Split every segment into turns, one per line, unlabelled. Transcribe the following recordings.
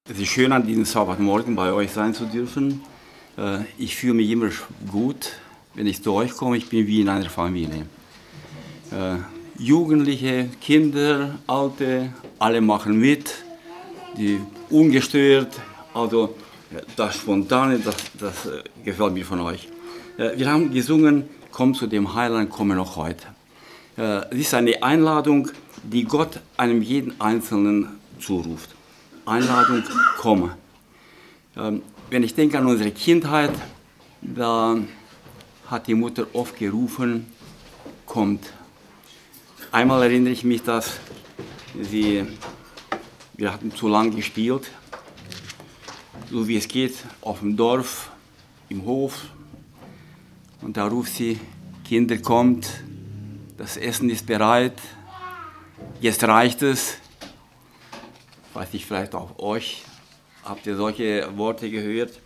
Es ist schön, an diesem Sabbatmorgen bei euch sein zu dürfen. Ich fühle mich immer gut, wenn ich zu euch komme. Ich bin wie in einer Familie. Jugendliche, Kinder, Alte, alle machen mit, die ungestört. Also das Spontane, das gefällt mir von euch. Wir haben gesungen, komm zu dem Heiland, komme noch heute. Es ist eine Einladung, die Gott einem jeden Einzelnen zuruft. Einladung, komme. Wenn ich denke an unsere Kindheit, da hat die Mutter oft gerufen, kommt. Einmal erinnere ich mich, dass wir hatten zu lange gespielt, so wie es geht, auf dem Dorf, im Hof. Und da ruft sie, Kinder, kommt, das Essen ist bereit, jetzt reicht es. Weiß ich, vielleicht auch euch, habt ihr solche Worte gehört.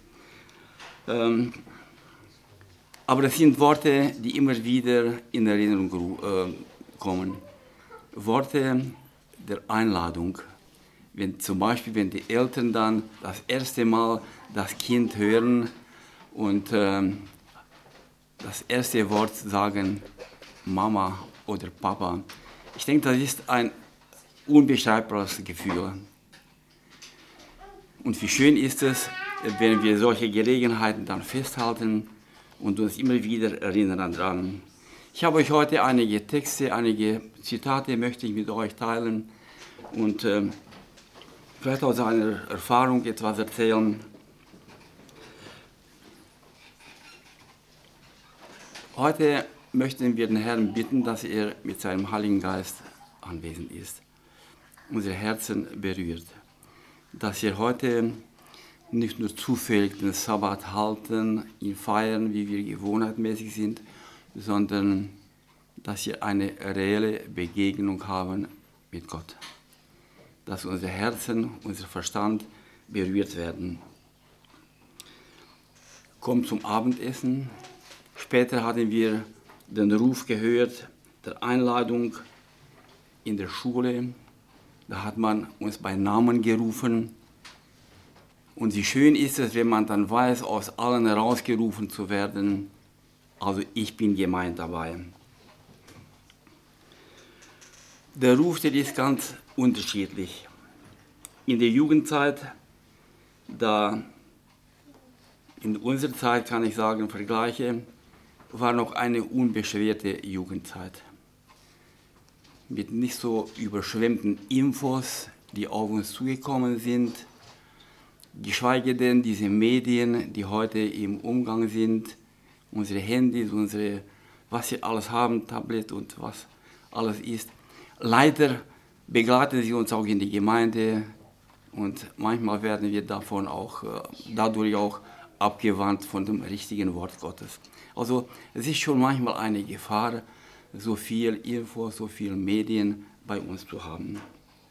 Aber das sind Worte, die immer wieder in Erinnerung kommen. Worte der Einladung. Zum Beispiel, wenn die Eltern dann das erste Mal das Kind hören und das erste Wort sagen, Mama oder Papa. Ich denke, das ist ein unbeschreibbares Gefühl. Und wie schön ist es, wenn wir solche Gelegenheiten dann festhalten und uns immer wieder erinnern daran. Ich habe euch heute einige Texte, einige Zitate möchte ich mit euch teilen und vielleicht aus einer Erfahrung etwas erzählen. Heute möchten wir den Herrn bitten, dass er mit seinem Heiligen Geist anwesend ist, unsere Herzen berührt. Dass wir heute nicht nur zufällig den Sabbat halten, ihn feiern, wie wir gewohnheitsmäßig sind, sondern dass wir eine reelle Begegnung haben mit Gott. Dass unsere Herzen, unser Verstand berührt werden. Kommt zum Abendessen. Später hatten wir den Ruf gehört, der Einladung in der Schule. Da hat man uns bei Namen gerufen. Und wie schön ist es, wenn man dann weiß, aus allen herausgerufen zu werden, also ich bin gemeint dabei. Der Ruf, der ist ganz unterschiedlich. In der Jugendzeit, in unserer Zeit kann ich sagen, vergleiche, war noch eine unbeschwerte Jugendzeit. Mit nicht so überschwemmten Infos, die auf uns zugekommen sind, geschweige denn diese Medien, die heute im Umgang sind, unsere Handys, was wir alles haben, Tablet und was alles ist. Leider begleiten sie uns auch in die Gemeinde und manchmal werden wir dadurch auch abgewandt von dem richtigen Wort Gottes. Also es ist schon manchmal eine Gefahr, so viel Info, so viel Medien bei uns zu haben.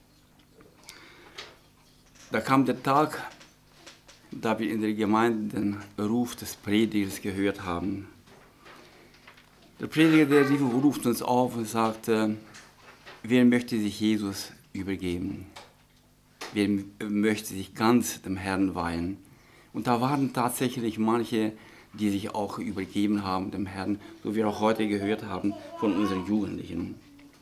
Da kam der Tag, da wir in der Gemeinde den Ruf des Predigers gehört haben. Der Prediger, der ruft uns auf und sagt, wer möchte sich Jesus übergeben? Wer möchte sich ganz dem Herrn weihen? Und da waren tatsächlich manche, die sich auch übergeben haben dem Herrn, so wie wir auch heute gehört haben von unseren Jugendlichen.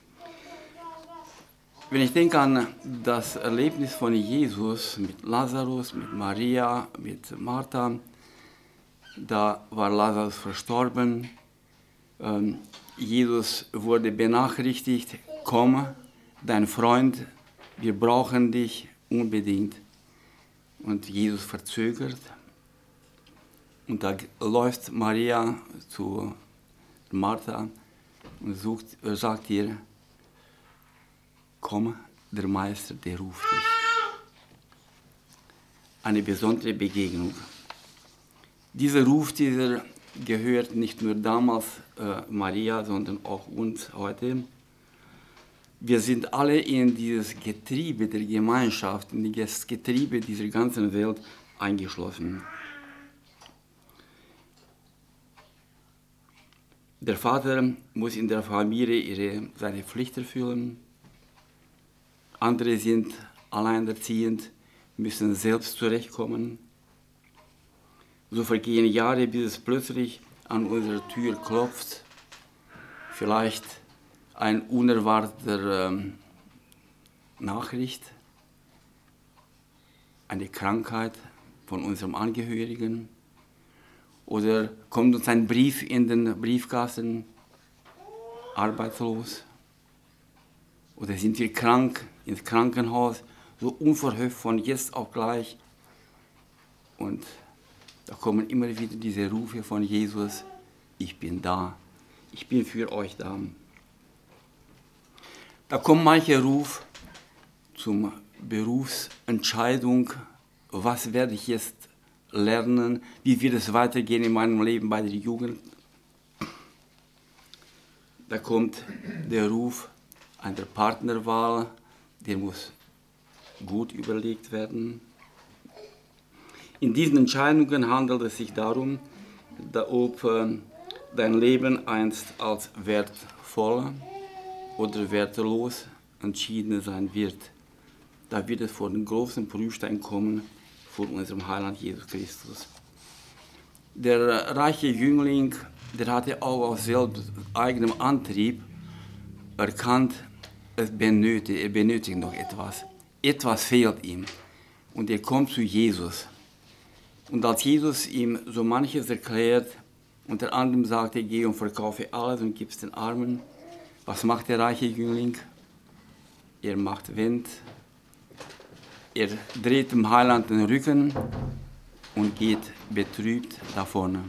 Wenn ich denke an das Erlebnis von Jesus mit Lazarus, mit Maria, mit Martha, da war Lazarus verstorben, Jesus wurde benachrichtigt, komm, dein Freund, wir brauchen dich unbedingt. Und Jesus verzögert. Und da läuft Maria zu Martha und sagt ihr, komm, der Meister, der ruft dich. Eine besondere Begegnung. Dieser Ruf, dieser gehört nicht nur damals Maria, sondern auch uns heute. Wir sind alle in dieses Getriebe der Gemeinschaft, in das Getriebe dieser ganzen Welt eingeschlossen. Der Vater muss in der Familie seine Pflicht erfüllen. Andere sind alleinerziehend, müssen selbst zurechtkommen. So vergehen Jahre, bis es plötzlich an unserer Tür klopft. Vielleicht ein unerwarteter Nachricht, eine Krankheit von unserem Angehörigen, oder kommt uns ein Brief in den Briefkasten, arbeitslos, oder sind wir krank, ins Krankenhaus, so unverhofft von jetzt auf gleich. Und da kommen immer wieder diese Rufe von Jesus: Ich bin da, ich bin für euch da. Da kommt mancher Ruf zum Berufsentscheidung: Was werde ich jetzt lernen? Wie wird es weitergehen in meinem Leben bei der Jugend? Da kommt der Ruf einer Partnerwahl, der muss gut überlegt werden. In diesen Entscheidungen handelt es sich darum, ob dein Leben einst als wertvoll oder wertlos entschieden sein wird. Da wird es vor den großen Prüfstein kommen, vor unserem Heiland Jesus Christus. Der reiche Jüngling, der hatte auch aus selbst eigenem Antrieb erkannt, er benötigt noch etwas. Etwas fehlt ihm. Und er kommt zu Jesus. Und als Jesus ihm so manches erklärt, unter anderem sagte: Geh und verkaufe alles und gib es den Armen. Was macht der reiche Jüngling? Er macht Wind. Er dreht dem Heiland den Rücken und geht betrübt davon.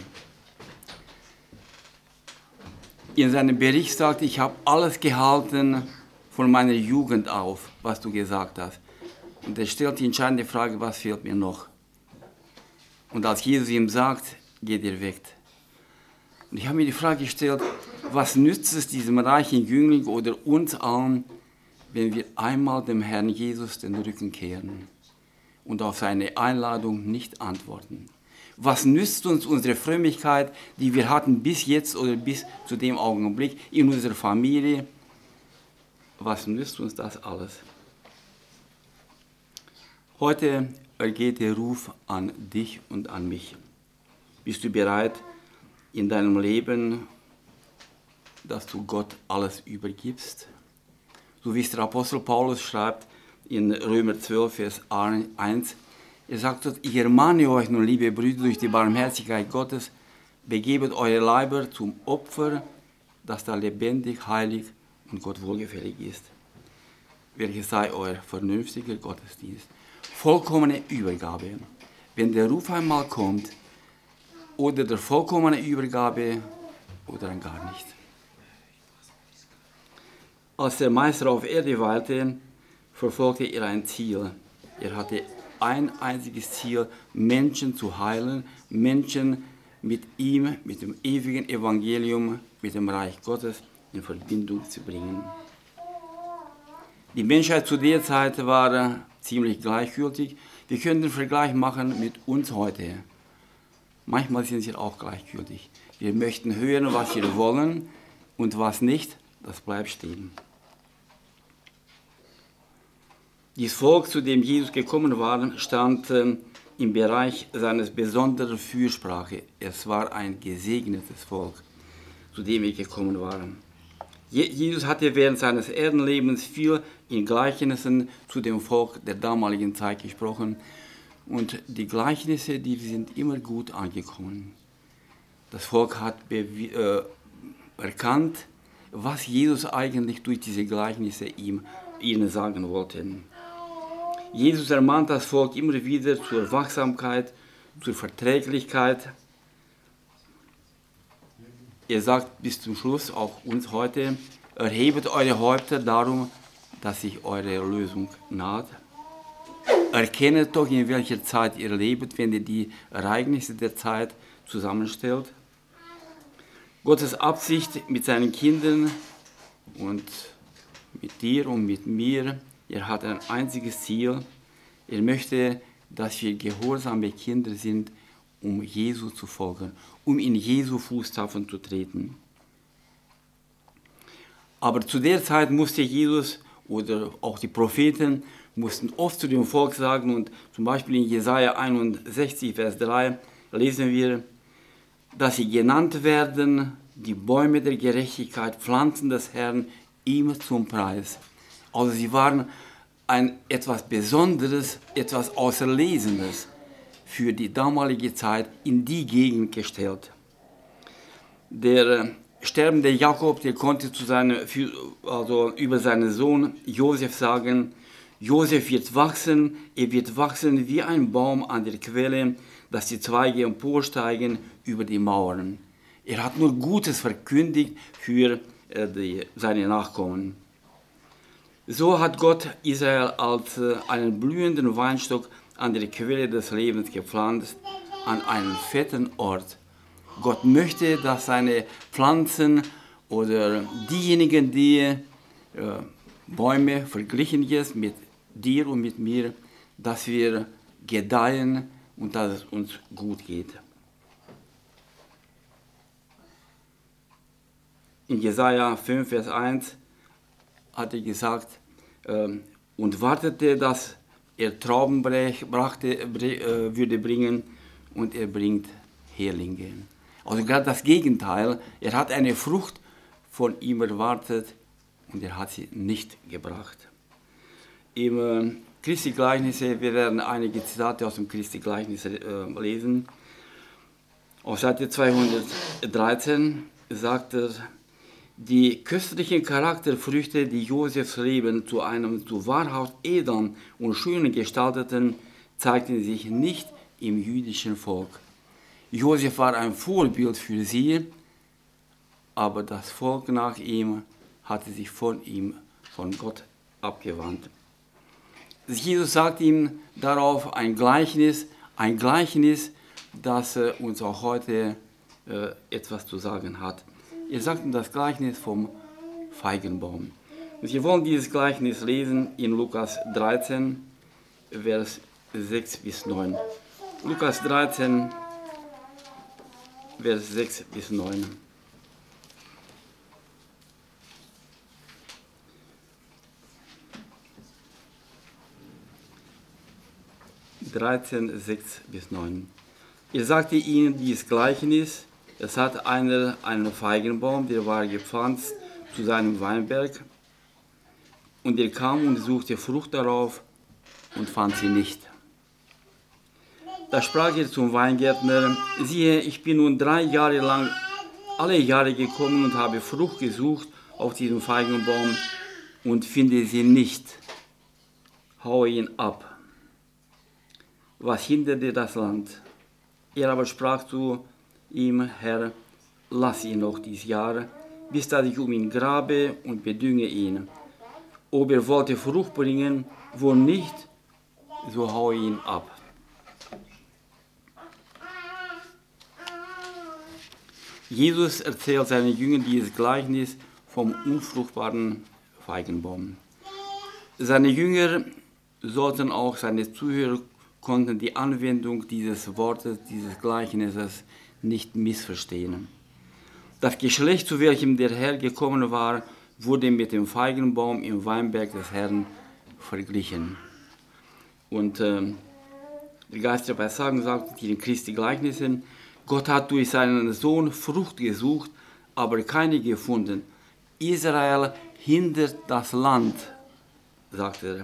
In seinem Bericht sagt: Ich habe alles gehalten von meiner Jugend auf, was du gesagt hast. Und er stellt die entscheidende Frage: Was fehlt mir noch? Und als Jesus ihm sagt, geht er weg. Und ich habe mir die Frage gestellt: Was nützt es diesem reichen Jüngling oder uns allen, wenn wir einmal dem Herrn Jesus den Rücken kehren und auf seine Einladung nicht antworten? Was nützt uns unsere Frömmigkeit, die wir hatten bis jetzt oder bis zu dem Augenblick in unserer Familie? Was nützt uns das alles? Heute ergeht der Ruf an dich und an mich. Bist du bereit, in deinem Leben, dass du Gott alles übergibst? So wie es der Apostel Paulus schreibt in Römer 12, Vers 1, er sagt dort: Ich ermahne euch nun, liebe Brüder, durch die Barmherzigkeit Gottes, begebet eure Leiber zum Opfer, das da lebendig, heilig und Gott wohlgefällig ist. Welches sei euer vernünftiger Gottesdienst. Vollkommene Übergabe. Wenn der Ruf einmal kommt, oder der vollkommene Übergabe oder dann gar nicht. Als der Meister auf Erde weilte, verfolgte er ein Ziel. Er hatte ein einziges Ziel: Menschen zu heilen, Menschen mit ihm, mit dem ewigen Evangelium, mit dem Reich Gottes in Verbindung zu bringen. Die Menschheit zu der Zeit war ziemlich gleichgültig. Wir können den Vergleich machen mit uns heute. Manchmal sind sie auch gleichgültig. Wir möchten hören, was wir wollen, und was nicht, das bleibt stehen. Dieses Volk, zu dem Jesus gekommen war, stand im Bereich seines besonderen Fürsprache. Es war ein gesegnetes Volk, zu dem er gekommen war. Jesus hatte während seines Erdenlebens viel in Gleichnissen zu dem Volk der damaligen Zeit gesprochen. Und die Gleichnisse, die sind immer gut angekommen. Das Volk hat erkannt, was Jesus eigentlich durch diese Gleichnisse ihnen sagen wollte. Jesus ermahnt das Volk immer wieder zur Wachsamkeit, zur Verträglichkeit. Er sagt bis zum Schluss, auch uns heute: Erhebet eure Häupter darum, dass sich eure Erlösung naht. Erkennet doch, in welcher Zeit ihr lebt, wenn ihr die Ereignisse der Zeit zusammenstellt. Gottes Absicht mit seinen Kindern und mit dir und mit mir, er hat ein einziges Ziel. Er möchte, dass wir gehorsame Kinder sind, um Jesus zu folgen, um in Jesu Fußstapfen zu treten. Aber zu der Zeit musste Jesus oder auch die Propheten mussten oft zu dem Volk sagen, und zum Beispiel in Jesaja 61, Vers 3 lesen wir, dass sie genannt werden, die Bäume der Gerechtigkeit, Pflanzen des Herrn, ihm zum Preis. Also sie waren etwas Besonderes, etwas Auserlesenes für die damalige Zeit in die Gegend gestellt. Der sterbende Jakob, der konnte über seinen Sohn Josef sagen, Josef wird wachsen, er wird wachsen wie ein Baum an der Quelle, dass die Zweige emporsteigen über die Mauern. Er hat nur Gutes verkündigt für seine Nachkommen. So hat Gott Israel als einen blühenden Weinstock an der Quelle des Lebens gepflanzt, an einem fetten Ort. Gott möchte, dass seine Pflanzen oder diejenigen, die Bäume verglichen jetzt mit dir und mit mir, dass wir gedeihen und dass es uns gut geht. In Jesaja 5, Vers 1 hat er gesagt, und wartete, dass er Trauben würde bringen, und er bringt Herlinge. Also gerade das Gegenteil, er hat eine Frucht von ihm erwartet und er hat sie nicht gebracht. Im Christi-Gleichnisse, wir werden einige Zitate aus dem Christi-Gleichnis lesen. Auf Seite 213 sagt er, die köstlichen Charakterfrüchte, die Josefs Leben zu einem zu wahrhaft edlen und schönen gestalteten, zeigten sich nicht im jüdischen Volk. Josef war ein Vorbild für sie, aber das Volk nach ihm hatte sich von Gott abgewandt. Jesus sagt ihm darauf ein Gleichnis, das uns auch heute etwas zu sagen hat. Er sagt ihm das Gleichnis vom Feigenbaum. Wir wollen dieses Gleichnis lesen in Lukas 13, Vers 6 bis 9. Lukas 13, Vers 6 bis 9. Er sagte ihnen dieses Gleichnis, es hat einer einen Feigenbaum, der war gepflanzt zu seinem Weinberg, und er kam und suchte Frucht darauf und fand sie nicht. Da sprach er zum Weingärtner, siehe, ich bin nun 3 Jahre lang alle Jahre gekommen und habe Frucht gesucht auf diesem Feigenbaum und finde sie nicht. Haue ihn ab. Was hinderte das Land? Er aber sprach zu ihm, Herr, lass ihn noch dies Jahr, bis dass ich um ihn grabe und bedünge ihn. Ob er wollte Frucht bringen, wo nicht, so haue ihn ab. Jesus erzählt seinen Jüngern dieses Gleichnis vom unfruchtbaren Feigenbaum. Seine Jünger sollten auch, seine Zuhörer konnten die Anwendung dieses Wortes, dieses Gleichnisses nicht missverstehen. Das Geschlecht, zu welchem der Herr gekommen war, wurde mit dem Feigenbaum im Weinberg des Herrn verglichen. Und der Geist der Weissagung sagt in den Christi-Gleichnissen, Gott hat durch seinen Sohn Frucht gesucht, aber keine gefunden. Israel hindert das Land, sagt er.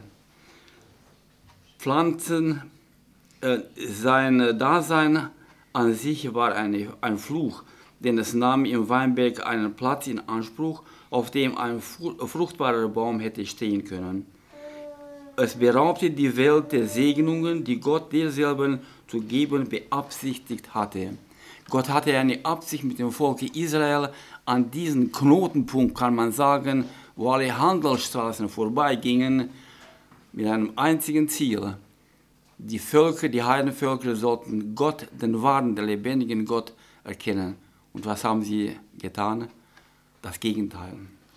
Pflanzen, sein Dasein an sich war ein Fluch, denn es nahm im Weinberg einen Platz in Anspruch, auf dem ein fruchtbarer Baum hätte stehen können. Es beraubte die Welt der Segnungen, die Gott derselben zu geben beabsichtigt hatte. Gott hatte eine Absicht mit dem Volke Israel an diesen Knotenpunkt, kann man sagen, wo alle Handelsstraßen vorbeigingen, mit einem einzigen Ziel. Die Völker, die Heidenvölker sollten Gott, den wahren, den lebendigen Gott erkennen. Und was haben sie getan? Das Gegenteil.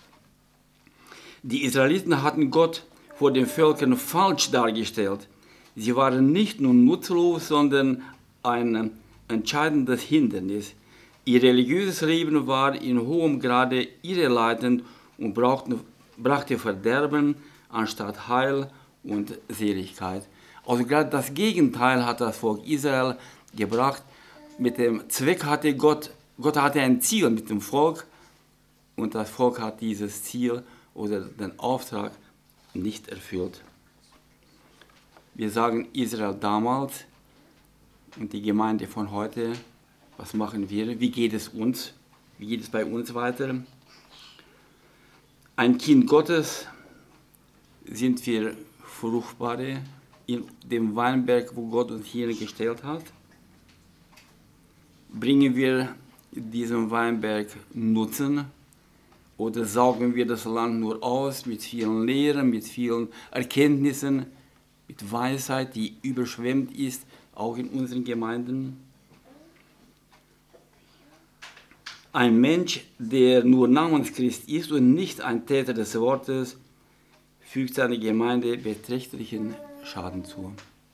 Die Israeliten hatten Gott vor den Völkern falsch dargestellt. Sie waren nicht nur nutzlos, sondern ein entscheidendes Hindernis. Ihr religiöses Leben war in hohem Grade irreleitend und brachte Verderben anstatt Heil und Seligkeit. Also gerade das Gegenteil hat das Volk Israel gebracht. Mit dem Zweck hatte Gott hatte ein Ziel mit dem Volk und das Volk hat dieses Ziel oder den Auftrag nicht erfüllt. Wir sagen Israel damals und die Gemeinde von heute, was machen wir? Wie geht es uns? Wie geht es bei uns weiter? Ein Kind Gottes sind wir fruchtbare in dem Weinberg, wo Gott uns hingestellt hat. Bringen wir diesem Weinberg Nutzen oder saugen wir das Land nur aus mit vielen Lehren, mit vielen Erkenntnissen, mit Weisheit, die überschwemmt ist, auch in unseren Gemeinden? Ein Mensch, der nur Namenschrist ist und nicht ein Täter des Wortes, fügt seiner Gemeinde beträchtlichen Schaden zu.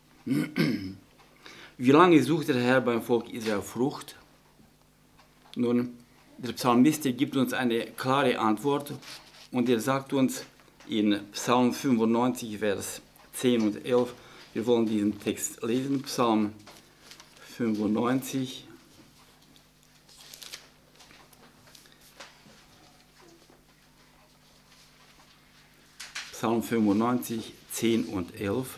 Wie lange sucht der Herr beim Volk Israel Frucht? Nun, der Psalmist gibt uns eine klare Antwort und er sagt uns in Psalm 95, Vers 10 und 11, wir wollen diesen Text lesen, Psalm 95, Psalm 95, 10 und 11.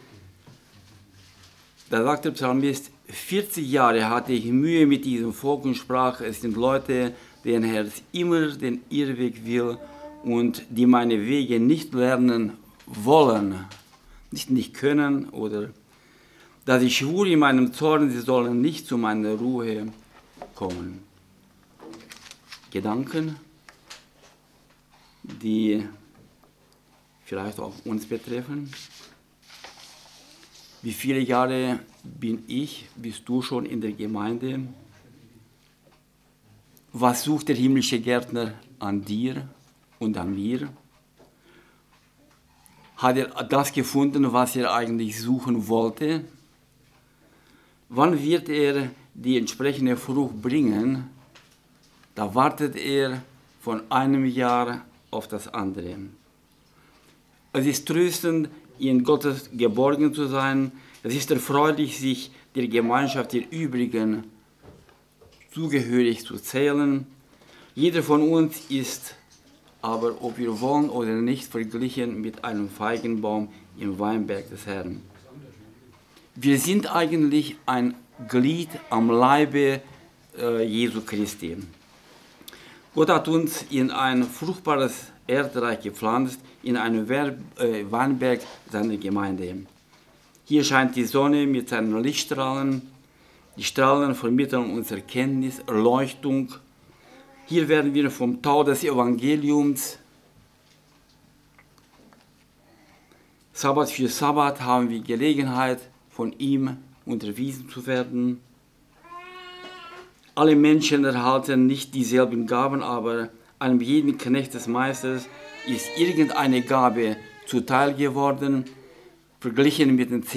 Da sagt der Psalmist, 40 Jahre hatte ich Mühe mit diesem Volk und sprach, es sind Leute, deren Herz immer den Irrweg will und die meine Wege nicht lernen wollen, nicht können, oder dass ich schwur in meinem Zorn, sie sollen nicht zu meiner Ruhe kommen. Gedanken, die vielleicht auch uns betreffen. Wie viele Jahre bist du schon in der Gemeinde? Was sucht der himmlische Gärtner an dir und an mir? Hat er das gefunden, was er eigentlich suchen wollte? Wann wird er die entsprechende Frucht bringen? Da wartet er von einem Jahr auf das andere. Es ist tröstend, in Gottes geborgen zu sein. Es ist erfreulich, sich der Gemeinschaft der Übrigen zugehörig zu zählen. Jeder von uns ist aber, ob wir wollen oder nicht, verglichen mit einem Feigenbaum im Weinberg des Herrn. Wir sind eigentlich ein Glied am Leibe Jesu Christi. Gott hat uns in ein fruchtbares Erdreich gepflanzt, in einen Weinberg seiner Gemeinde. Hier scheint die Sonne mit seinen Lichtstrahlen. Die Strahlen vermitteln uns Erkenntnis, Erleuchtung. Hier werden wir vom Tau des Evangeliums, Sabbat für Sabbat, haben wir Gelegenheit, von ihm unterwiesen zu werden. Alle Menschen erhalten nicht dieselben Gaben, aber einem jeden Knecht des Meisters ist irgendeine Gabe zuteil geworden, verglichen mit den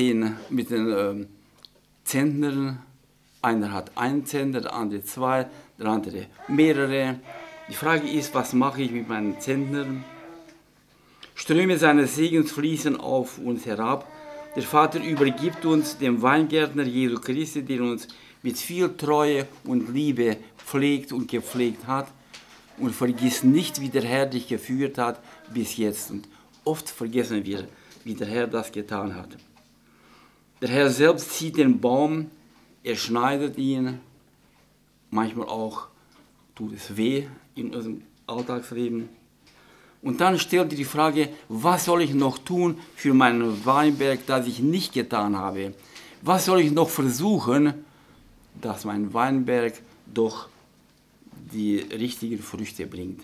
Zentnern. Einer hat einen Zentner, der andere zwei, der andere mehrere. Die Frage ist, was mache ich mit meinen Zentnern? Ströme seines Segens fließen auf uns herab. Der Vater übergibt uns dem Weingärtner Jesu Christi, der uns mit viel Treue und Liebe pflegt und gepflegt hat. Und vergiss nicht, wie der Herr dich geführt hat bis jetzt. Und oft vergessen wir, wie der Herr das getan hat. Der Herr selbst zieht den Baum, er schneidet ihn. Manchmal auch tut es weh in unserem Alltagsleben. Und dann stellt ihr die Frage, was soll ich noch tun für meinen Weinberg, das ich nicht getan habe? Was soll ich noch versuchen, dass mein Weinberg doch die richtigen Früchte bringt?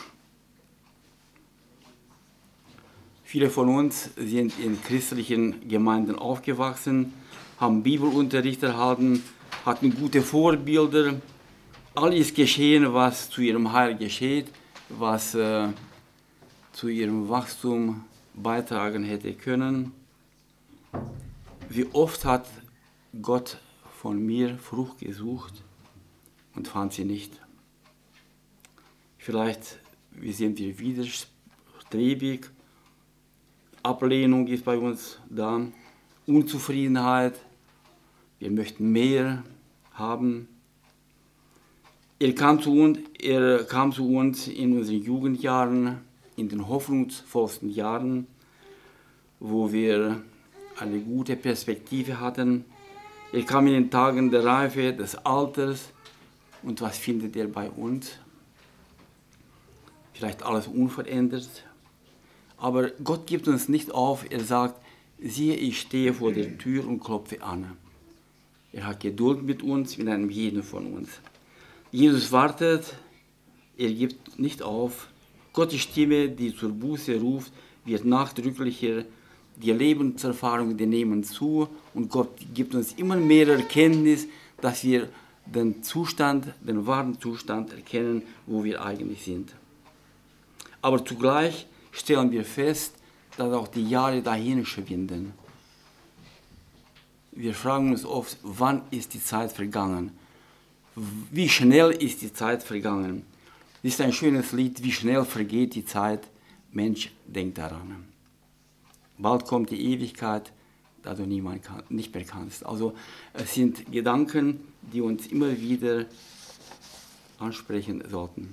Viele von uns sind in christlichen Gemeinden aufgewachsen, haben Bibelunterricht erhalten, hatten gute Vorbilder. Alles geschehen, was zu ihrem Heil geschieht, was zu ihrem Wachstum beitragen hätte können. Wie oft hat Gott von mir Frucht gesucht und fand sie nicht. Vielleicht sind wir widerstrebig, Ablehnung ist bei uns da, Unzufriedenheit, wir möchten mehr haben. Er kam zu uns in unseren Jugendjahren, in den hoffnungsvollsten Jahren, wo wir eine gute Perspektive hatten. Er kam in den Tagen der Reife, des Alters. Und was findet er bei uns? Vielleicht alles unverändert. Aber Gott gibt uns nicht auf. Er sagt, siehe, ich stehe vor der Tür und klopfe an. Er hat Geduld mit uns, mit einem jeden von uns. Jesus wartet, er gibt nicht auf. Gottes Stimme, die zur Buße ruft, wird nachdrücklicher. Die Lebenserfahrungen, die nehmen zu und Gott gibt uns immer mehr Erkenntnis, dass wir den wahren Zustand erkennen, wo wir eigentlich sind. Aber zugleich stellen wir fest, dass auch die Jahre dahin schwinden. Wir fragen uns oft, wann ist die Zeit vergangen? Wie schnell ist die Zeit vergangen? Das ist ein schönes Lied, wie schnell vergeht die Zeit. Mensch, denk daran. Bald kommt die Ewigkeit, da du nicht mehr kannst. Also es sind Gedanken, die uns immer wieder ansprechen sollten.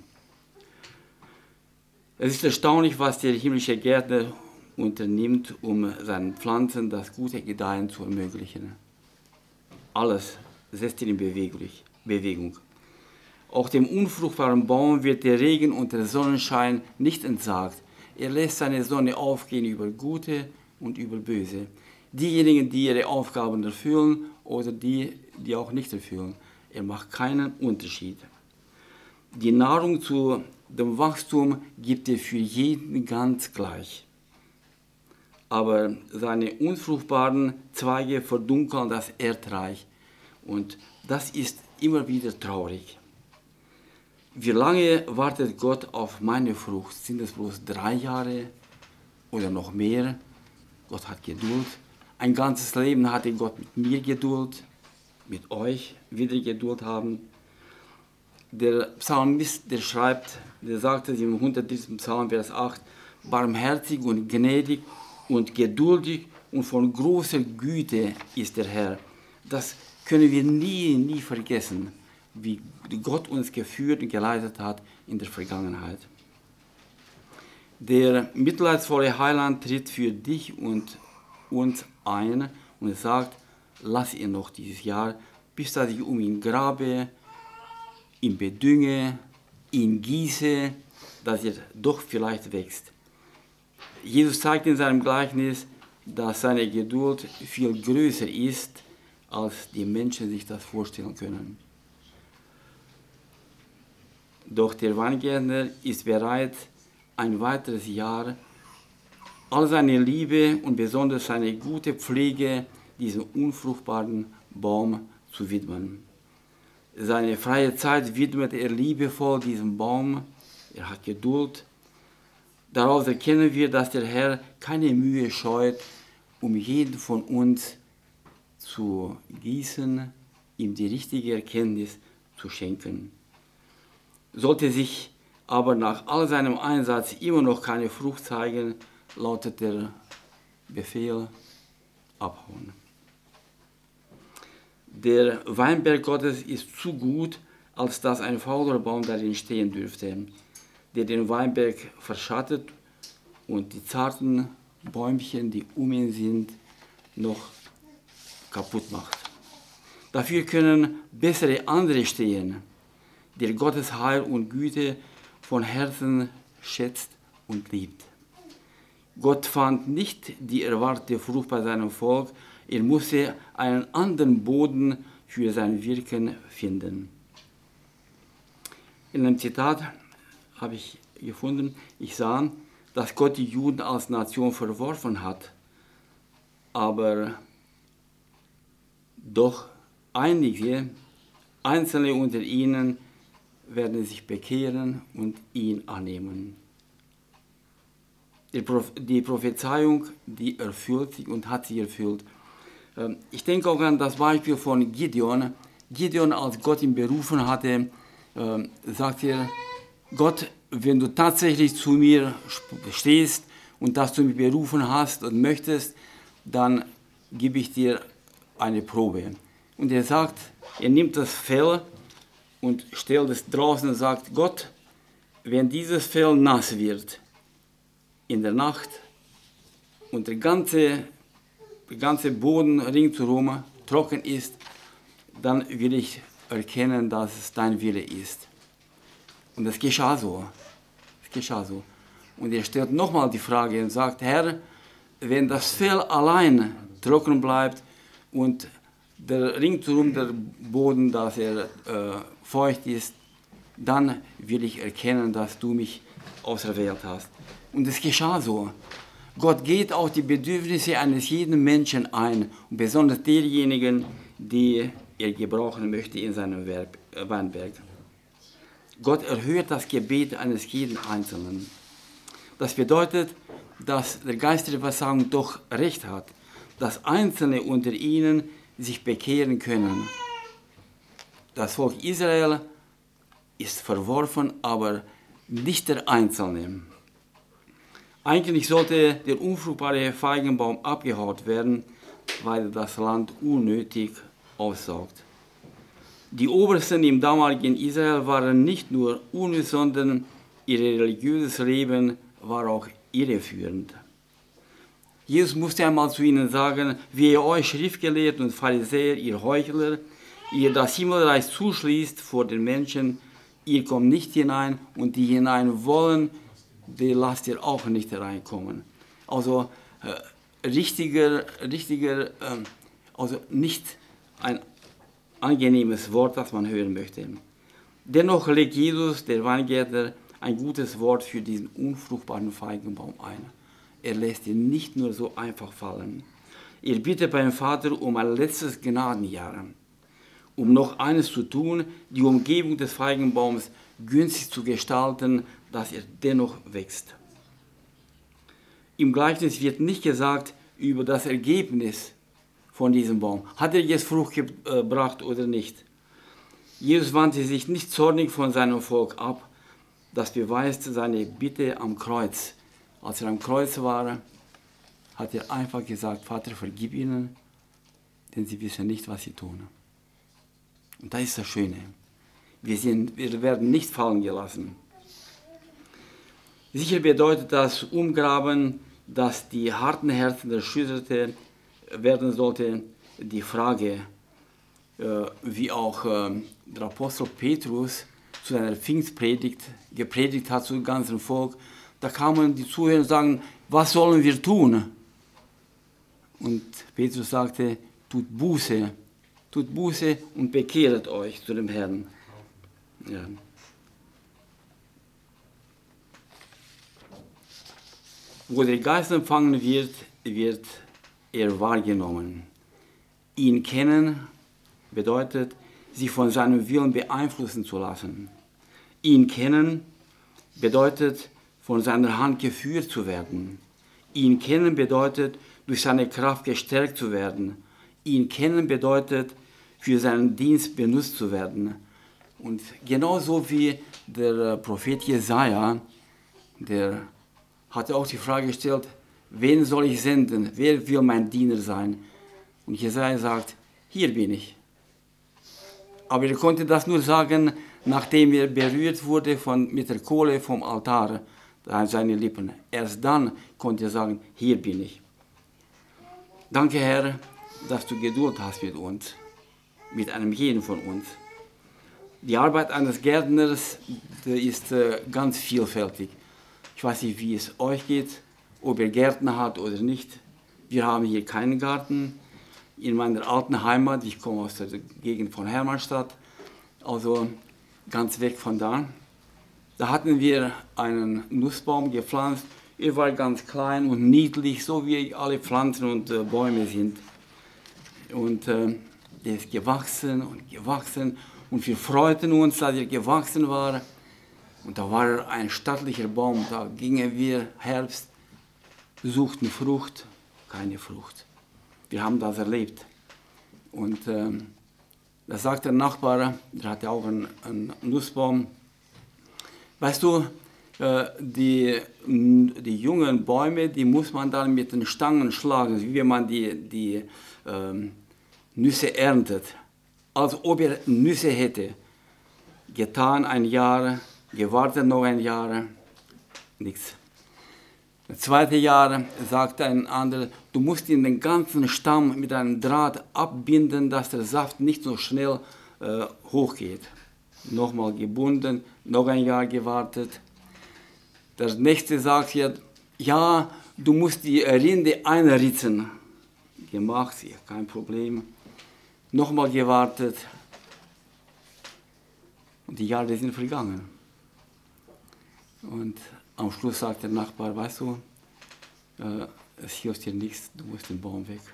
Es ist erstaunlich, was der himmlische Gärtner unternimmt, um seinen Pflanzen das gute Gedeihen zu ermöglichen. Alles setzt ihn in Bewegung. Auch dem unfruchtbaren Baum wird der Regen und der Sonnenschein nicht entsagt. Er lässt seine Sonne aufgehen über Gute und über Böse. Diejenigen, die ihre Aufgaben erfüllen oder die auch nicht erfüllen. Er macht keinen Unterschied. Die Nahrung zu dem Wachstum gibt er für jeden ganz gleich. Aber seine unfruchtbaren Zweige verdunkeln das Erdreich. Und das ist immer wieder traurig. Wie lange wartet Gott auf meine Frucht? Sind es bloß 3 Jahre oder noch mehr? Gott hat Geduld. Ein ganzes Leben hatte Gott mit mir Geduld, mit euch wieder Geduld haben. Der Psalmist, der sagte im 103. Psalm, Vers 8, barmherzig und gnädig und geduldig und von großer Güte ist der Herr. Das können wir nie vergessen, wie Gott uns geführt und geleitet hat in der Vergangenheit. Der mitleidsvolle Heiland tritt für dich und uns ein und sagt, lass ihn noch dieses Jahr, bis dass ich um ihn grabe, ihn bedünge, ihn gieße, dass er doch vielleicht wächst. Jesus zeigt in seinem Gleichnis, dass seine Geduld viel größer ist, als die Menschen sich das vorstellen können. Doch der Weingärtner ist bereit, ein weiteres Jahr all seine Liebe und besonders seine gute Pflege diesem unfruchtbaren Baum zu widmen. Seine freie Zeit widmet er liebevoll diesem Baum. Er hat Geduld. Daraus erkennen wir, dass der Herr keine Mühe scheut, um jeden von uns zu gießen, ihm die richtige Erkenntnis zu schenken. Sollte sich aber nach all seinem Einsatz immer noch keine Frucht zeigen, lautet der Befehl: abhauen. Der Weinberg Gottes ist zu gut, als dass ein fauler Baum darin stehen dürfte, der den Weinberg verschattet und die zarten Bäumchen, die um ihn sind, noch kaputt macht. Dafür können bessere andere stehen, der Gottes Heil und Güte von Herzen schätzt und liebt. Gott fand nicht die erwartete Frucht bei seinem Volk, er musste einen anderen Boden für sein Wirken finden. In einem Zitat habe ich gefunden, ich sah, dass Gott die Juden als Nation verworfen hat, aber doch einige Einzelne unter ihnen werden sich bekehren und ihn annehmen. Die Prophezeiung, die erfüllt sich und hat sich erfüllt. Ich denke auch an das Beispiel von Gideon. Gideon, als Gott ihn berufen hatte, sagt er, Gott, wenn du tatsächlich zu mir stehst und dass du mich berufen hast und möchtest, dann gebe ich dir eine Probe. Und er sagt, er nimmt das Fell und stellt es draußen und sagt, Gott, wenn dieses Fell nass wird in der Nacht und der ganze Boden ringsherum trocken ist, dann will ich erkennen, dass es dein Wille ist. Und es geschah so. Es geschah so. Und er stellt nochmal die Frage und sagt, Herr, wenn das Fell allein trocken bleibt und der ringsherum der Boden, dass er feucht ist, dann will ich erkennen, dass du mich auserwählt hast. Und es geschah so. Gott geht auf die Bedürfnisse eines jeden Menschen ein, und besonders derjenigen, die er gebrauchen möchte in seinem Weinberg. Gott erhört das Gebet eines jeden Einzelnen. Das bedeutet, dass der Geist der Versagung doch recht hat, dass Einzelne unter ihnen sich bekehren können. Das Volk Israel ist verworfen, aber nicht der Einzelne. Eigentlich sollte der unfruchtbare Feigenbaum abgehaut werden, weil das Land unnötig aussaugt. Die Obersten im damaligen Israel waren nicht nur unnütz, sondern ihr religiöses Leben war auch irreführend. Jesus musste einmal zu ihnen sagen, wie ihr euch Schriftgelehrten und Pharisäer, ihr Heuchler, ihr das Himmelreich zuschließt vor den Menschen, ihr kommt nicht hinein und die hinein wollen, die lasst ihr auch nicht hereinkommen. Also also nicht ein angenehmes Wort, das man hören möchte. Dennoch legt Jesus, der Weingärtner, ein gutes Wort für diesen unfruchtbaren Feigenbaum ein. Er lässt ihn nicht nur so einfach fallen. Er bittet beim Vater um ein letztes Gnadenjahr, um noch eines zu tun, die Umgebung des Feigenbaums günstig zu gestalten, dass er dennoch wächst. Im Gleichnis wird nicht gesagt über das Ergebnis von diesem Baum. Hat er jetzt Frucht gebracht oder nicht? Jesus wandte sich nicht zornig von seinem Volk ab. Das beweist seine Bitte am Kreuz. Als er am Kreuz war, hat er einfach gesagt, Vater, vergib ihnen, denn sie wissen nicht, was sie tun. Und das ist das Schöne. Wir werden nicht fallen gelassen. Sicher bedeutet das Umgraben, dass die harten Herzen erschüttert werden sollte, die Frage, wie auch der Apostel Petrus zu seiner Pfingstpredigt gepredigt hat zu dem ganzen Volk. Da kamen die Zuhörer und sagen, was sollen wir tun? Und Petrus sagte, tut Buße und bekehret euch zu dem Herrn. Ja. Wo der Geist empfangen wird, wird er wahrgenommen. Ihn kennen bedeutet, sich von seinem Willen beeinflussen zu lassen. Ihn kennen bedeutet, von seiner Hand geführt zu werden. Ihn kennen bedeutet, durch seine Kraft gestärkt zu werden. Ihn kennen bedeutet, für seinen Dienst benutzt zu werden. Und genauso wie der Prophet Jesaja, der hatte auch die Frage gestellt, wen soll ich senden? Wer will mein Diener sein? Und Jesaja sagt, hier bin ich. Aber er konnte das nur sagen, nachdem er berührt wurde mit der Kohle vom Altar, an seine Lippen. Erst dann konnte er sagen, hier bin ich. Danke, Herr, dass du Geduld hast mit uns, mit einem jeden von uns. Die Arbeit eines Gärtners ist ganz vielfältig. Ich weiß nicht, wie es euch geht, ob ihr Gärtner habt oder nicht. Wir haben hier keinen Garten. In meiner alten Heimat, ich komme aus der Gegend von Hermannstadt, also ganz weg von da. Da hatten wir einen Nussbaum gepflanzt. Er war ganz klein und niedlich, so wie alle Pflanzen und Bäume sind. Und der ist gewachsen und wir freuten uns, dass er gewachsen war. Und da war ein stattlicher Baum, da gingen wir Herbst, suchten Frucht, keine Frucht. Wir haben das erlebt. Und da sagt der Nachbar, der hatte auch einen Nussbaum, weißt du, Die jungen Bäume, die muss man dann mit den Stangen schlagen, wie wenn man die Nüsse erntet. Als ob er Nüsse hätte. Getan ein Jahr, gewartet noch ein Jahr, nichts. Das zweite Jahr sagte ein anderer, du musst in den ganzen Stamm mit einem Draht abbinden, dass der Saft nicht so schnell hochgeht. Nochmal gebunden, noch ein Jahr gewartet. Das nächste sagt ja, du musst die Rinde einritzen. Gemacht, ja, kein Problem. Nochmal gewartet. Und die Jahre sind vergangen. Und am Schluss sagt der Nachbar, weißt du, es hilft dir nichts, du musst den Baum weg.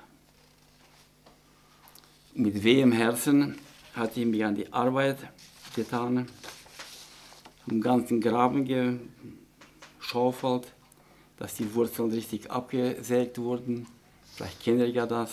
Mit wehem Herzen hat er mich an die Arbeit getan, im ganzen Graben geschaufelt, dass die Wurzeln richtig abgesägt wurden. Vielleicht kennt ihr ja das.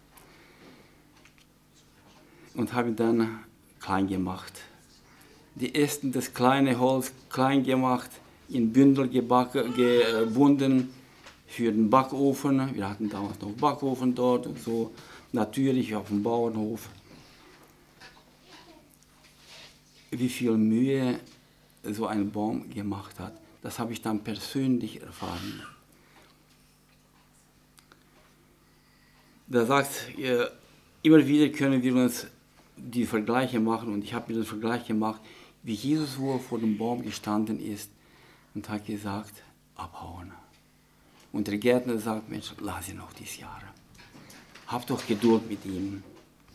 Und habe ihn dann klein gemacht. Die Ästen, das kleine Holz klein gemacht, in Bündel gebunden für den Backofen. Wir hatten damals noch Backofen dort und so, natürlich auf dem Bauernhof. Wie viel Mühe so ein Baum gemacht hat, das habe ich dann persönlich erfahren. Da sagt, immer wieder können wir uns die Vergleiche machen und ich habe mir den Vergleich gemacht, wie Jesus, wo er vor dem Baum gestanden ist und hat gesagt, abhauen. Und der Gärtner sagt, Mensch, lass ihn noch dieses Jahr. Hab doch Geduld mit ihm.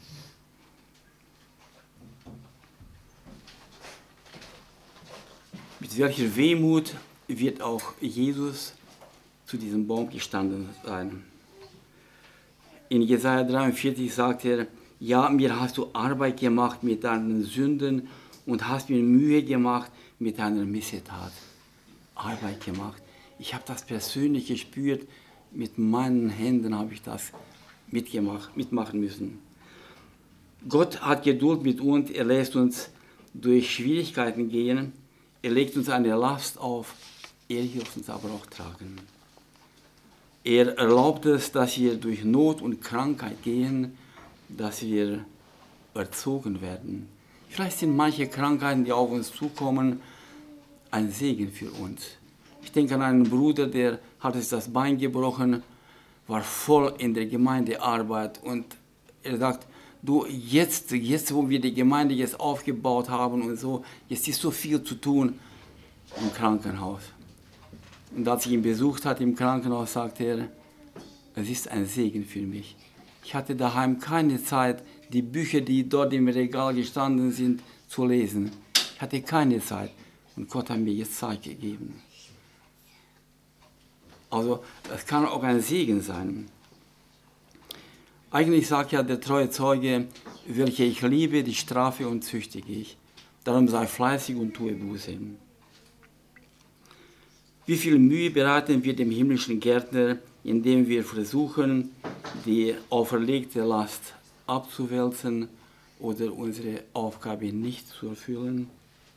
Mit welcher Wehmut wird auch Jesus zu diesem Baum gestanden sein. In Jesaja 43 sagt er, ja, mir hast du Arbeit gemacht mit deinen Sünden und hast mir Mühe gemacht mit deiner Missetat. Arbeit gemacht. Ich habe das persönlich gespürt, mit meinen Händen habe ich das mitmachen müssen. Gott hat Geduld mit uns, er lässt uns durch Schwierigkeiten gehen, er legt uns eine Last auf, er hilft uns aber auch tragen. Er erlaubt es, dass wir durch Not und Krankheit gehen, dass wir erzogen werden. Vielleicht sind manche Krankheiten, die auf uns zukommen, ein Segen für uns. Ich denke an einen Bruder, der hat sich das Bein gebrochen, war voll in der Gemeindearbeit und er sagt, du, jetzt wo wir die Gemeinde jetzt aufgebaut haben und so, jetzt ist so viel zu tun im Krankenhaus. Und als ich ihn besucht hatte im Krankenhaus, sagte er, es ist ein Segen für mich. Ich hatte daheim keine Zeit, die Bücher, die dort im Regal gestanden sind, zu lesen. Ich hatte keine Zeit und Gott hat mir jetzt Zeit gegeben. Also es kann auch ein Segen sein. Eigentlich sagt ja der treue Zeuge, welche ich liebe, die strafe und züchtige ich. Darum sei fleißig und tue Buße. Wie viel Mühe bereiten wir dem himmlischen Gärtner, indem wir versuchen, die auferlegte Last abzuwälzen oder unsere Aufgabe nicht zu erfüllen?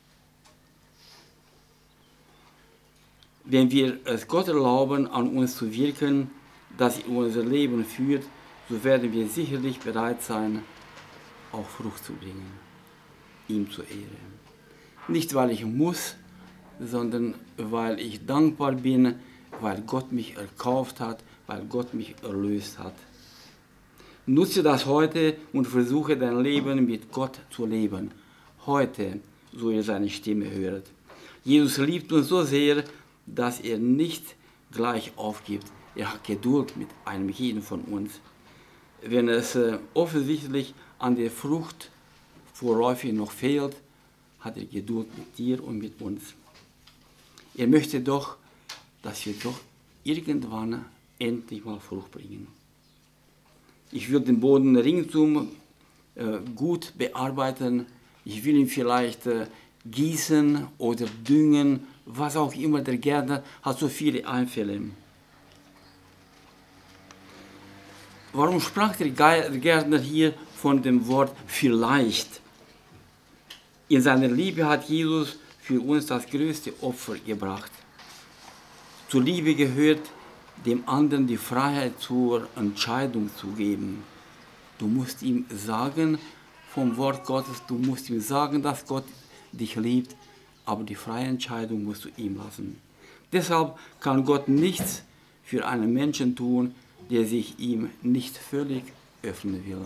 Wenn wir es Gott erlauben, an uns zu wirken, dass er unser Leben führt, so werden wir sicherlich bereit sein, auch Frucht zu bringen, ihm zur Ehre. Nicht, weil ich muss, sondern weil ich dankbar bin, weil Gott mich erkauft hat, weil Gott mich erlöst hat. Nutze das heute und versuche dein Leben mit Gott zu leben. Heute, so ihr seine Stimme hört. Jesus liebt uns so sehr, dass er nicht gleich aufgibt. Er hat Geduld mit einem jeden von uns. Wenn es offensichtlich an der Frucht vorläufig noch fehlt, hat er Geduld mit dir und mit uns. Er möchte doch, dass wir doch irgendwann endlich mal Frucht bringen. Ich will den Boden ringsum gut bearbeiten. Ich will ihn vielleicht gießen oder düngen, was auch immer. Der Gärtner hat so viele Einfälle. Warum sprach der Gärtner hier von dem Wort vielleicht? In seiner Liebe hat Jesus für uns das größte Opfer gebracht. Zur Liebe gehört, dem anderen die Freiheit zur Entscheidung zu geben. Du musst ihm sagen vom Wort Gottes, du musst ihm sagen, dass Gott dich liebt, aber die freie Entscheidung musst du ihm lassen. Deshalb kann Gott nichts für einen Menschen tun, der sich ihm nicht völlig öffnen will.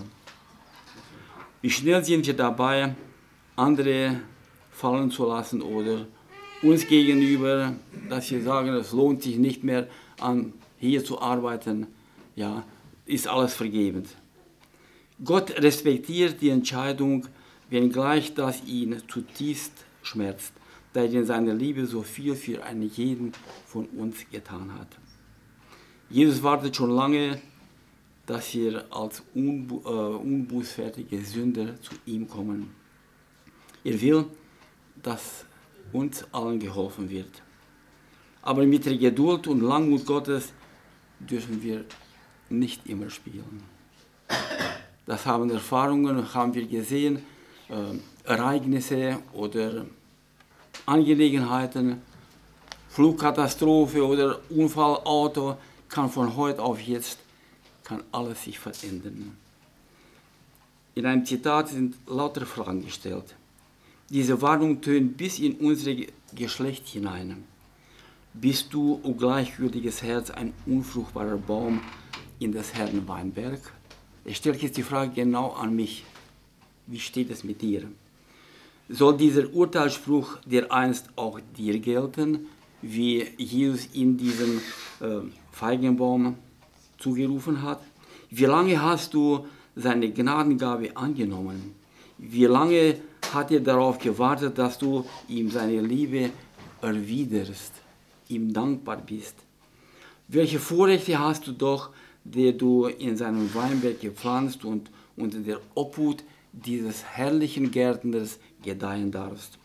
Wie schnell sind wir dabei, andere fallen zu lassen oder uns gegenüber, dass wir sagen, es lohnt sich nicht mehr, hier zu arbeiten, ja, ist alles vergebens. Gott respektiert die Entscheidung, wenngleich das ihn zutiefst schmerzt, da er in seiner Liebe so viel für einen jeden von uns getan hat. Jesus wartet schon lange, dass wir als unbußfertige Sünder zu ihm kommen. Er will, dass uns allen geholfen wird. Aber mit der Geduld und Langmut Gottes dürfen wir nicht immer spielen. Das haben Erfahrungen, haben wir gesehen, Ereignisse oder Angelegenheiten, Flugkatastrophe oder Unfallauto, kann von heute auf jetzt, kann alles sich verändern. In einem Zitat sind lauter Fragen gestellt. Diese Warnung tönt bis in unser Geschlecht hinein. Bist du, o gleichgültiges Herz, ein unfruchtbarer Baum in des Herrn Weinberg? Ich stelle jetzt die Frage genau an mich. Wie steht es mit dir? Soll dieser Urteilsspruch dereinst auch dir gelten, wie Jesus in diesem Feigenbaum zugerufen hat? Wie lange hast du seine Gnadengabe angenommen? Wie lange hat er darauf gewartet, dass du ihm seine Liebe erwiderst, ihm dankbar bist? Welche Vorrechte hast du doch, der du in seinem Weinberg gepflanzt und unter der Obhut dieses herrlichen Gärtners gedeihen darfst?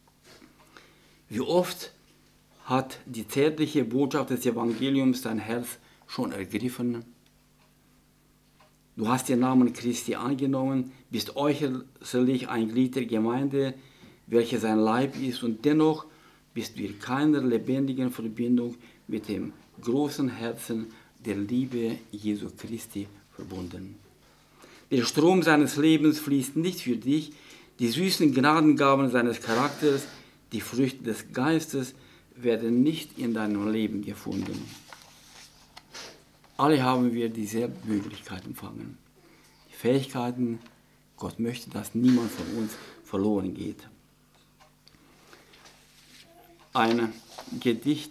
Wie oft hat die zärtliche Botschaft des Evangeliums dein Herz schon ergriffen? Du hast den Namen Christi angenommen, bist äußerlich ein Glied der Gemeinde, welche sein Leib ist, und dennoch bist du in keiner lebendigen Verbindung mit dem großen Herzen der Liebe Jesu Christi verbunden. Der Strom seines Lebens fließt nicht für dich, die süßen Gnadengaben seines Charakters, die Früchte des Geistes werden nicht in deinem Leben gefunden. Alle haben wir dieselbe Möglichkeit empfangen. Die Fähigkeiten, Gott möchte, dass niemand von uns verloren geht. Ein Gedicht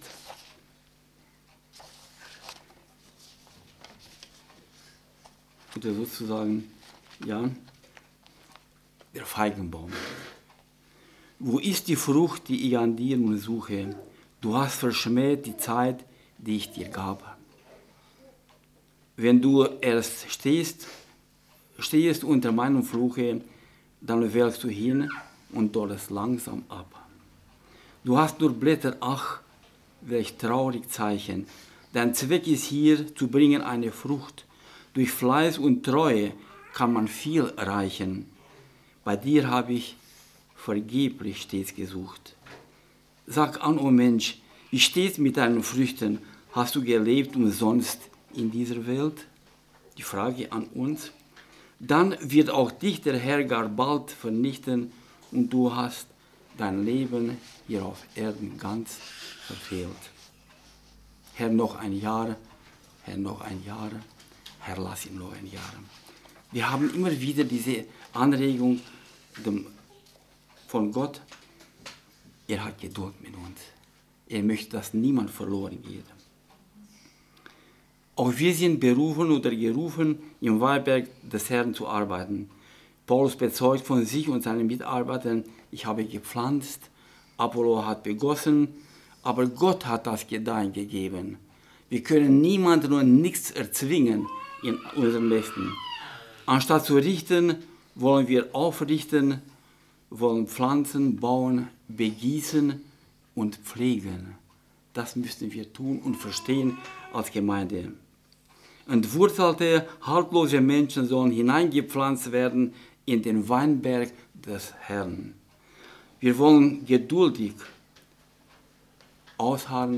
oder sozusagen, ja, der Feigenbaum. Wo ist die Frucht, die ich an dir nun suche? Du hast verschmäht die Zeit, die ich dir gab. Wenn du erst stehst unter meinem Fluche, dann welkst du hin und dollest langsam ab. Du hast nur Blätter, ach, welch traurig Zeichen. Dein Zweck ist hier, zu bringen eine Frucht. Durch Fleiß und Treue kann man viel erreichen. Bei dir habe ich vergeblich stets gesucht. Sag an, o Mensch, wie steht's mit deinen Früchten? Hast du gelebt umsonst in dieser Welt? Die Frage an uns. Dann wird auch dich der Herr gar bald vernichten und du hast dein Leben hier auf Erden ganz verfehlt. Herr, noch ein Jahr, Herr, noch ein Jahr, Herr, lass ihn noch ein Jahr. Wir haben immer wieder diese Anregung von Gott. Er hat Geduld mit uns. Er möchte, dass niemand verloren geht. Auch wir sind berufen oder gerufen, im Weinberg des Herrn zu arbeiten. Paulus bezeugt von sich und seinen Mitarbeitern, ich habe gepflanzt, Apollo hat begossen, aber Gott hat das Gedeihen gegeben. Wir können niemanden und nichts erzwingen in unserem Leben. Anstatt zu richten, wollen wir aufrichten, wollen pflanzen, bauen, begießen und pflegen. Das müssen wir tun und verstehen als Gemeinde. Entwurzelte, haltlose Menschen sollen hineingepflanzt werden in den Weinberg des Herrn. Wir wollen geduldig ausharren,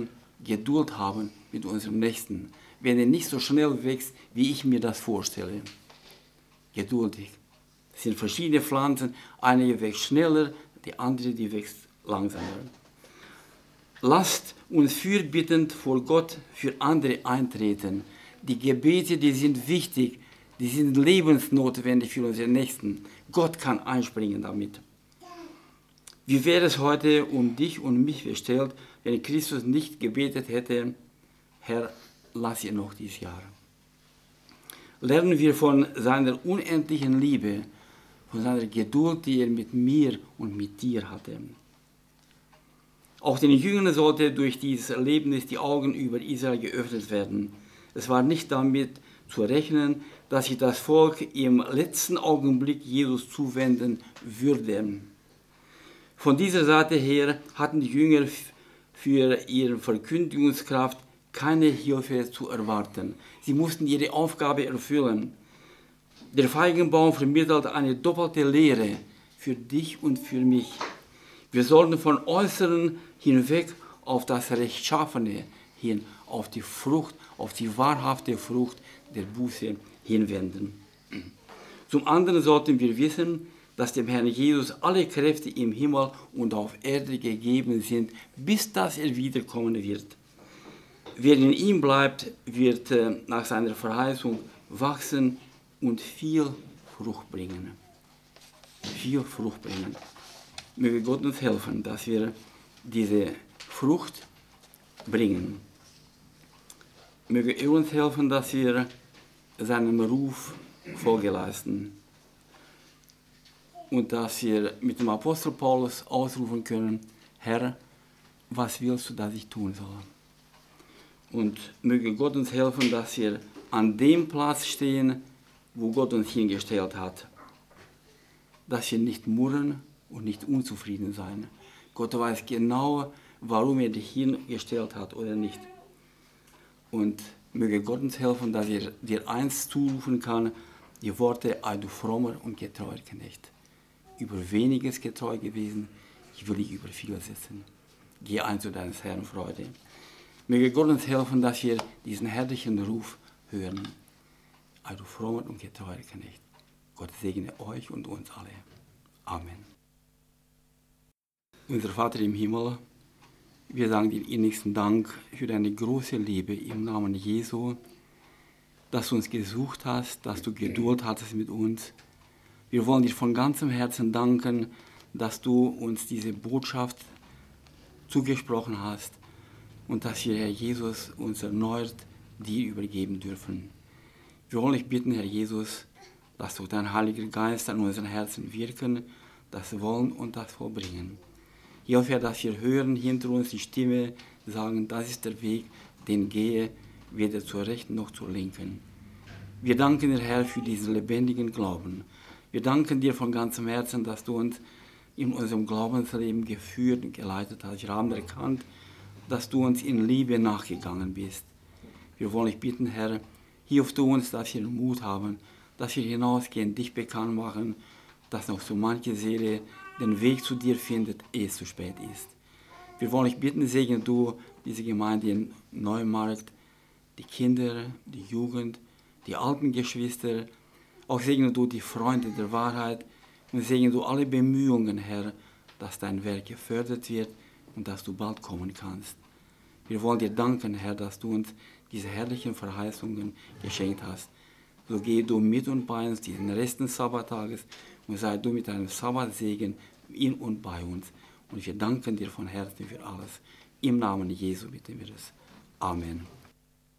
Geduld haben mit unserem Nächsten, wenn er nicht so schnell wächst, wie ich mir das vorstelle. Geduldig. Es sind verschiedene Pflanzen, eine wächst schneller, die andere die wächst langsamer. Lasst uns fürbittend vor Gott für andere eintreten. Die Gebete, die sind wichtig, die sind lebensnotwendig für unsere Nächsten. Gott kann einspringen damit. Wie wäre es heute um dich und mich bestellt, wenn Christus nicht gebetet hätte, Herr, lass ihn noch dieses Jahr. Lernen wir von seiner unendlichen Liebe, von seiner Geduld, die er mit mir und mit dir hatte. Auch den Jüngern sollte durch dieses Erlebnis die Augen über Israel geöffnet werden. Es war nicht damit zu rechnen, dass sich das Volk im letzten Augenblick Jesus zuwenden würde. Von dieser Seite her hatten die Jünger für ihre Verkündigungskraft keine Hilfe zu erwarten. Sie mussten ihre Aufgabe erfüllen. Der Feigenbaum vermittelt eine doppelte Lehre für dich und für mich. Wir sollten von Äußeren hinweg auf das Rechtschaffene hin, auf die Frucht, auf die wahrhafte Frucht der Buße hinwenden. Zum anderen sollten wir wissen, dass dem Herrn Jesus alle Kräfte im Himmel und auf Erde gegeben sind, bis dass er wiederkommen wird. Wer in ihm bleibt, wird nach seiner Verheißung wachsen und viel Frucht bringen. Viel Frucht bringen. Möge Gott uns helfen, dass wir diese Frucht bringen. Möge er uns helfen, dass wir seinem Ruf Folge leisten. Und dass wir mit dem Apostel Paulus ausrufen können, Herr, was willst du, dass ich tun soll? Und möge Gott uns helfen, dass wir an dem Platz stehen, wo Gott uns hingestellt hat. Dass wir nicht murren und nicht unzufrieden sein. Gott weiß genau, warum er dich hingestellt hat oder nicht. Und möge Gott uns helfen, dass er dir eins zurufen kann, die Worte, du frommer und getreuer Knecht. Über weniges getreu gewesen, ich will dich über viel setzen. Geh ein zu deines Herrn Freude. Möge Gott uns helfen, dass wir diesen herrlichen Ruf hören. Du frommer und getreuer Knecht. Gott segne euch und uns alle. Amen. Unser Vater im Himmel, wir sagen dir innigsten Dank für deine große Liebe im Namen Jesu, dass du uns gesucht hast, dass du Geduld hattest mit uns. Wir wollen dir von ganzem Herzen danken, dass du uns diese Botschaft zugesprochen hast und dass wir, Herr Jesus, uns erneut dir übergeben dürfen. Wir wollen dich bitten, Herr Jesus, dass du dein Heiliger Geist an unseren Herzen wirken, das Wollen und das Vollbringen. Hilf, Herr, dass wir hören hinter uns die Stimme, sagen, das ist der Weg, den gehe, weder zur Rechten noch zur Linken. Wir danken dir, Herr, für diesen lebendigen Glauben. Wir danken dir von ganzem Herzen, dass du uns in unserem Glaubensleben geführt und geleitet hast. Wir haben erkannt, dass du uns in Liebe nachgegangen bist. Wir wollen dich bitten, Herr, hilf du uns, dass wir Mut haben, dass wir hinausgehen, dich bekannt machen, dass noch so manche Seele den Weg zu dir findet, ehe es zu spät ist. Wir wollen dich bitten, segne du diese Gemeinde in Neumarkt, die Kinder, die Jugend, die alten Geschwister, auch segne du die Freunde der Wahrheit und segne du alle Bemühungen, Herr, dass dein Werk gefördert wird und dass du bald kommen kannst. Wir wollen dir danken, Herr, dass du uns diese herrlichen Verheißungen geschenkt hast. So gehe du mit und bei uns diesen Rest des Sabbattages und sei du mit deinem Sabbatsegen in und bei uns. Und wir danken dir von Herzen für alles. Im Namen Jesu bitten wir es. Amen.